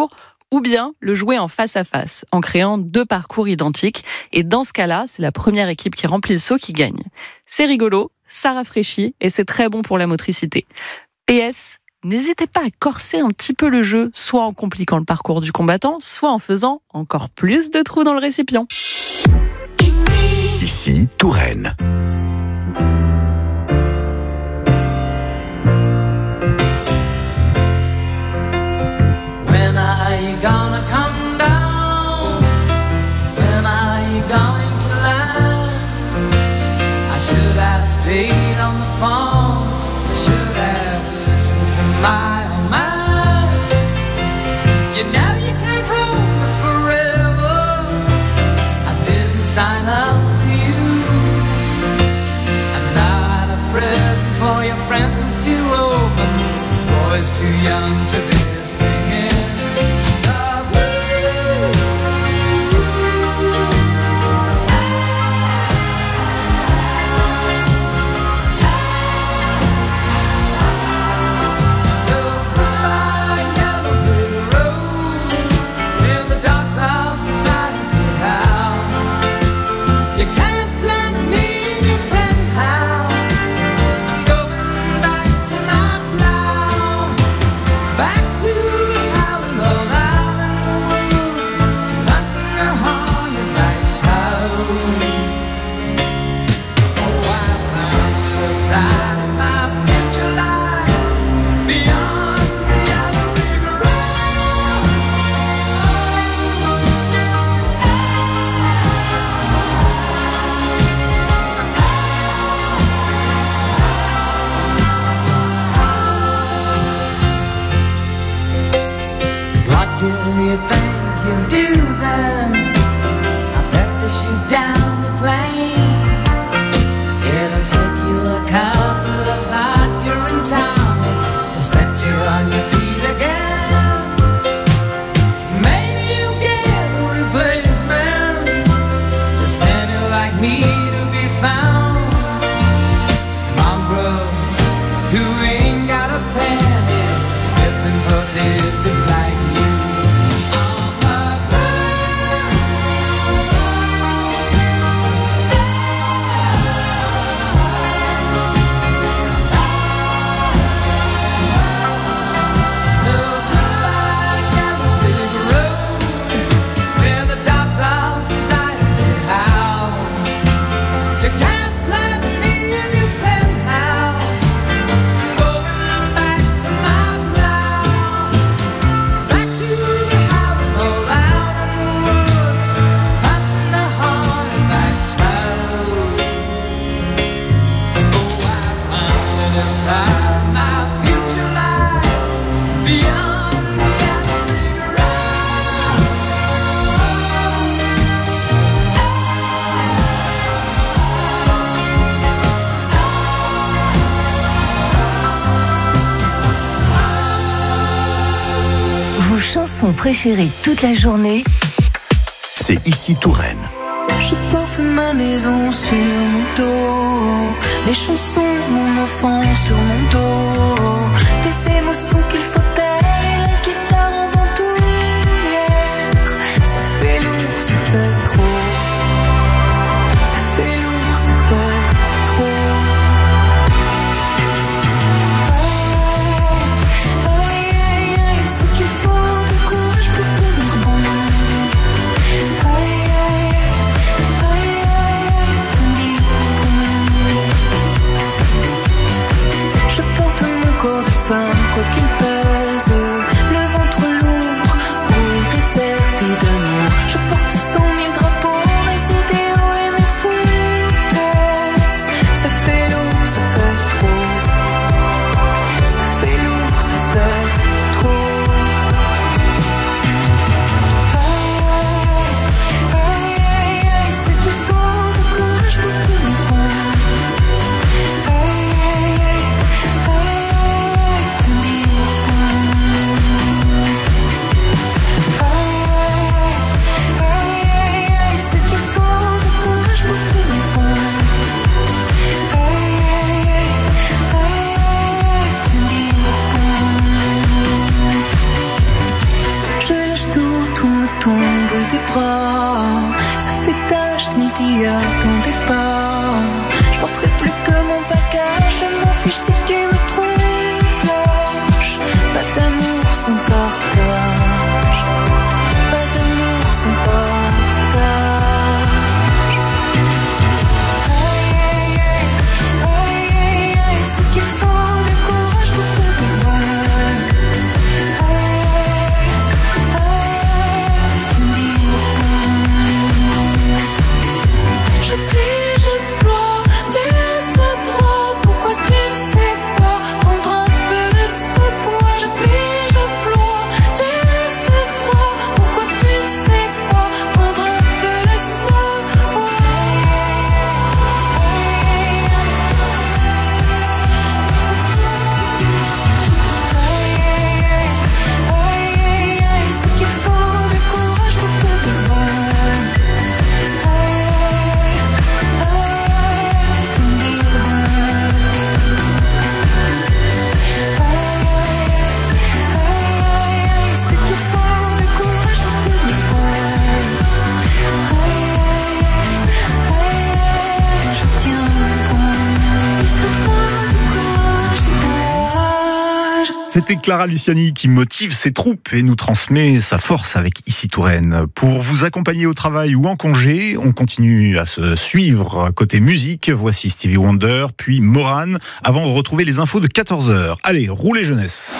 [SPEAKER 4] ou bien le jouer en face à face, en créant 2 parcours identiques. Et dans ce cas-là, c'est la première équipe qui remplit le seau qui gagne. C'est rigolo, ça rafraîchit et c'est très bon pour la motricité. PS, n'hésitez pas à corser un petit peu le jeu, soit en compliquant le parcours du combattant, soit en faisant encore plus de trous dans le récipient.
[SPEAKER 1] Ici, Touraine.
[SPEAKER 2] When are you gonna come down? When are you going to land? I should have stayed on the phone. I should have listened to my own mind. You know you can't hold me forever. I didn't sign up with you. I'm not a present for your friends to open. This boy's too young to be singing.
[SPEAKER 20] Chansons préférées toute la journée.
[SPEAKER 1] C'est ici Touraine.
[SPEAKER 2] Je porte ma maison sur mon dos, mes chansons, mon enfant sur mon dos, des émotions qu'il faut taire et la guitare en bandoulière. Ça fait lourd, ça fait trop. Ça fait lourd, ça fait trop. Quoi qu'il pèse, le ventre lourd, au désert et d'amour. Je porte 100 000 drapeaux, mes idéaux et mes foutaises. Ça fait lourd, ça fait trop. Ça fait lourd, ça fait trop. Aïe, aïe, aïe, c'est qu'il faut du courage pour tenir bon. Aïe, aïe, aïe, aïe.
[SPEAKER 5] nuit à ton départ. Je porterai plus que mon bagage, je m'en fiche si tu me trouves lâche. Pas d'amour sans partage, pas d'amour sans partage. Aïe aïe aïe, aïe aïe aïe, c'est qu'il faut du courage pour te dire bon. Je plie, je ploie, tu restes droit. Pourquoi tu ne sais pas prendre un peu de ce poids? Je plie, je ploie, tu restes droit. Pourquoi tu ne sais pas prendre un peu de ce poids? Aïe, aïe, aïe, c'est qu'il faut du courage pour te dire bon.
[SPEAKER 22] C'était Clara Luciani qui motive ses troupes et nous transmet sa force avec Ici Touraine. Pour vous accompagner au travail ou en congé, on continue à se suivre côté musique. Voici Stevie Wonder, puis Moran, avant de retrouver les infos de 14h. Allez, roulez jeunesse.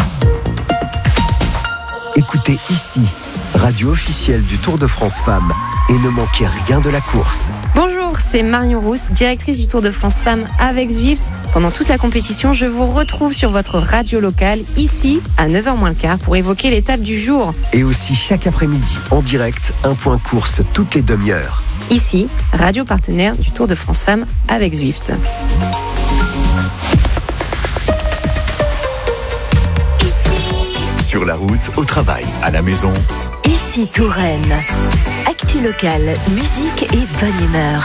[SPEAKER 19] Écoutez Ici, radio officielle du Tour de France Femmes, et ne manquez rien de la course.
[SPEAKER 6] Bonjour, c'est Marion Rousse, directrice du Tour de France Femmes avec Zwift. Pendant toute la compétition, je vous retrouve sur votre radio locale, ici, à 9h moins le quart, pour évoquer l'étape du jour.
[SPEAKER 19] Et aussi chaque après-midi, en direct, un point course toutes les demi-heures.
[SPEAKER 6] Ici, radio partenaire du Tour de France Femmes avec Zwift.
[SPEAKER 1] Sur la route, au travail, à la maison.
[SPEAKER 20] Ici Touraine. Actu locale, musique et bonne humeur.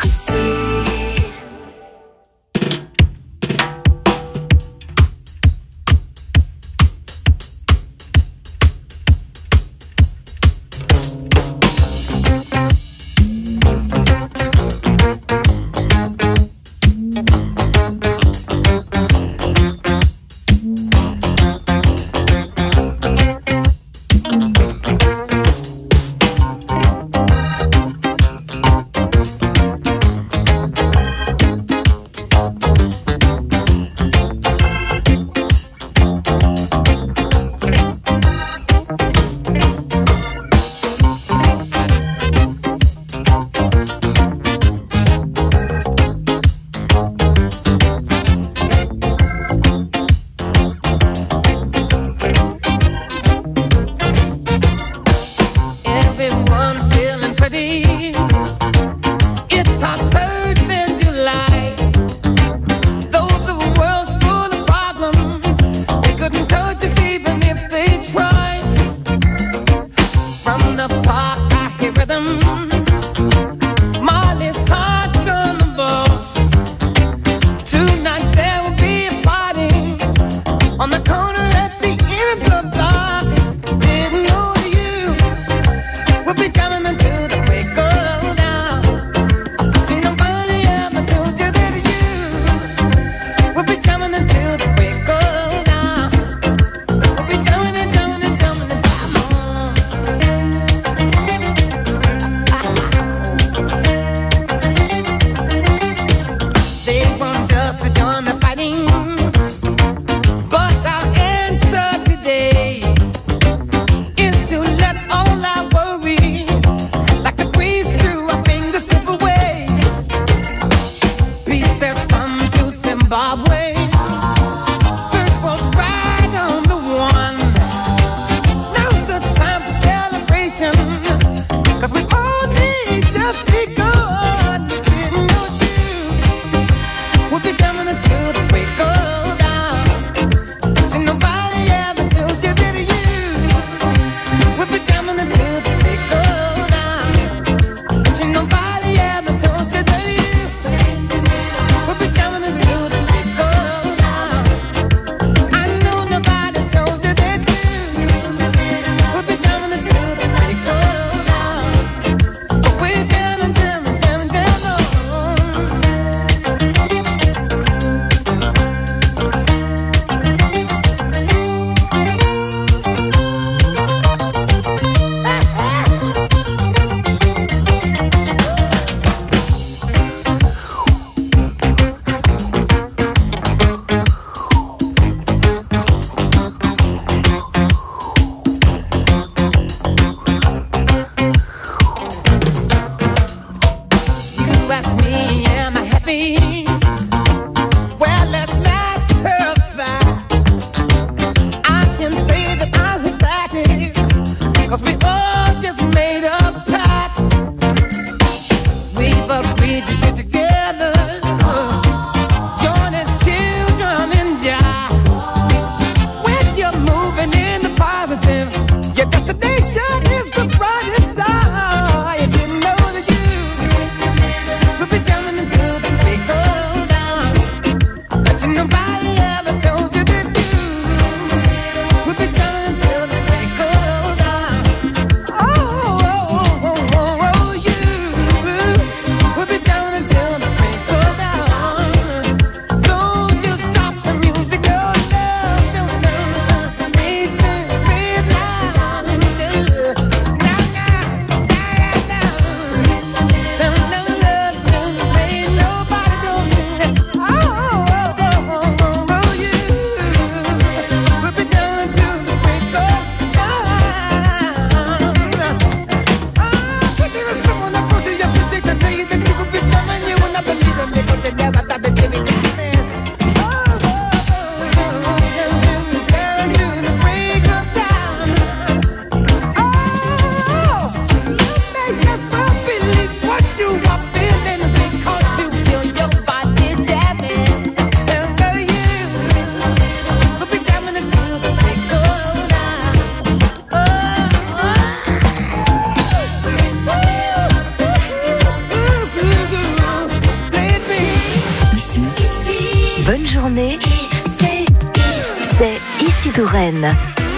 [SPEAKER 20] Touraine.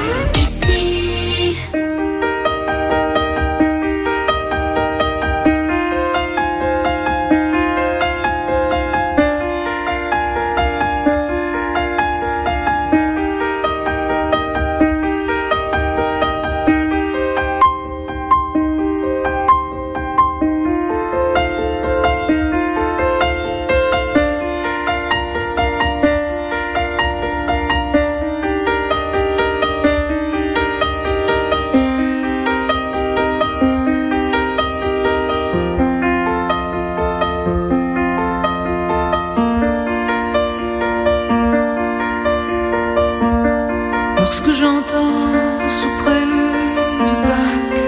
[SPEAKER 5] Lorsque j'entends sous prélude de Bach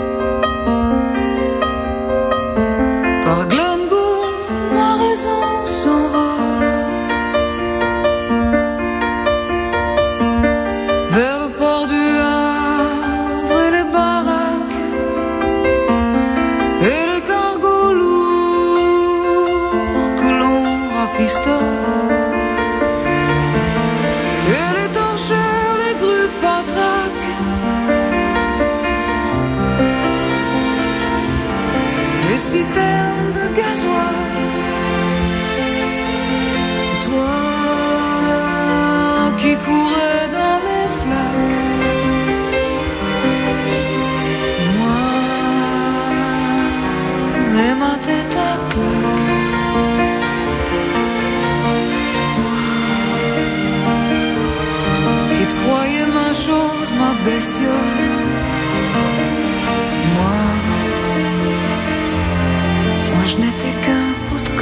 [SPEAKER 5] par Glenn Gould, ma raison s'envole vers le port du Havre et les baraques et les cargos lourds que l'on rafistole. Citerne de gasoil. Et toi qui courais dans les flaques, et moi et ma tête à claque, moi qui te croyais ma chose, ma bestiole, et moi je n'étais qu'un bout de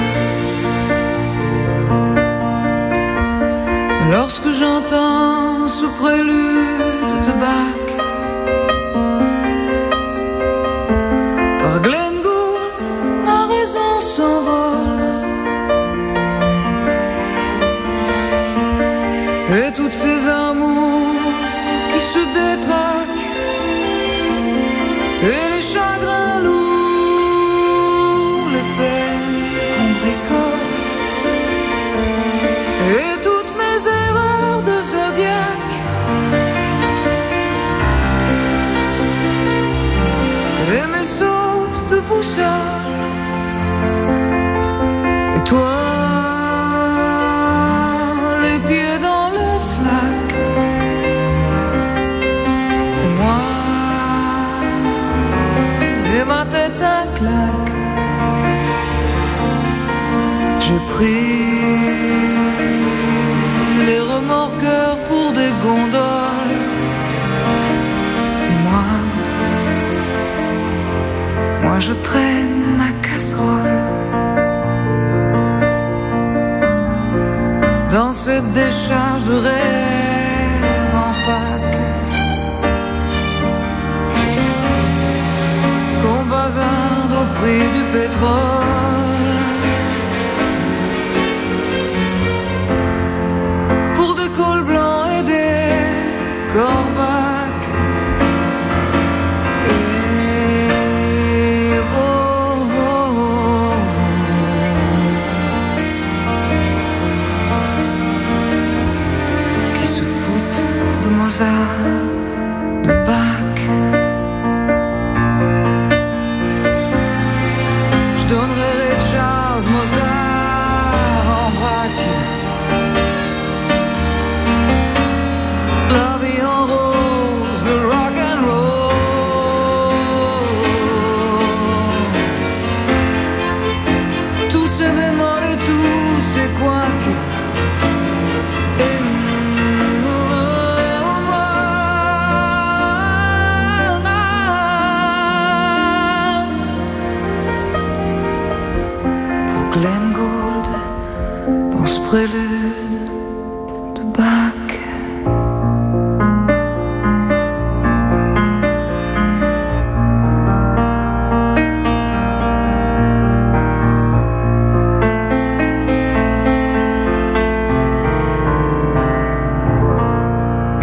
[SPEAKER 5] colle. Lorsque j'entends ce prélude de Bach par Glenn Gould, ma raison s'envole et toutes ces amours qui se détraquent et les chagrins lourds qu'on bricole et toutes mes erreurs de zodiaque et mes sautes de boussole. Et toi, les pieds dans les flaques, et moi et ma tête à claque. J'ai pris les remorqueurs pour des gondoles. Et moi je traîne ma casserole dans cette décharge de rêve en Pâques qu'on bazarde au prix du pétrole. Cols blancs et des corbacs et oh, oh, oh. Qui se foutent de Mozart, de Bach. Je donnerai les Charles Mozart en vrac. La vie en rose, le rock and roll, tous ces bémols et tous ces couacs. Et moi,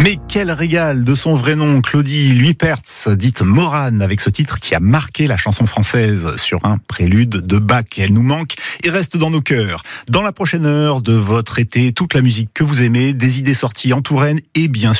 [SPEAKER 22] Mais quel régal de son vrai nom, Claudie Luypertz, dite Morane, avec ce titre qui a marqué la chanson française sur un prélude de Bach. Elle nous manque et reste dans nos cœurs. Dans la prochaine heure de votre été, toute la musique que vous aimez, des idées sorties en Touraine et bien sûr